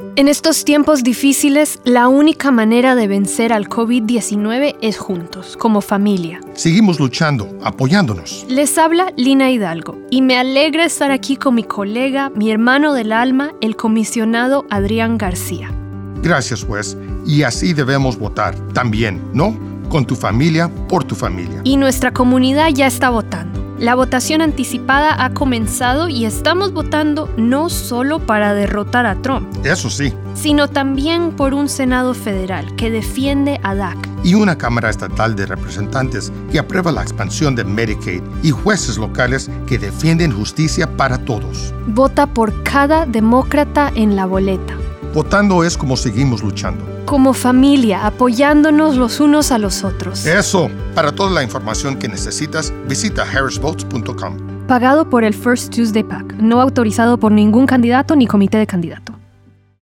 En estos tiempos difíciles, la única manera de vencer al COVID-19 es juntos, como familia. Seguimos luchando, apoyándonos. Les habla Lina Hidalgo y me alegra estar aquí con mi colega, mi hermano del alma, el comisionado Adrián García. Gracias, juez. Y así debemos votar también, ¿no? Con tu familia, por tu familia. Y nuestra comunidad ya está votando. La votación anticipada ha comenzado y estamos votando no solo para derrotar a Trump, Eso sí. sino también por un Senado federal que defiende a DACA. Y una Cámara Estatal de Representantes que aprueba la expansión de Medicaid y jueces locales que defienden justicia para todos. Vota por cada demócrata en la boleta. Votando es como seguimos luchando. Como familia, apoyándonos los unos a los otros. Eso. Para toda la información que necesitas, visita harrisvotes.com. Pagado por el First Tuesday PAC. No autorizado por ningún candidato ni comité de candidato.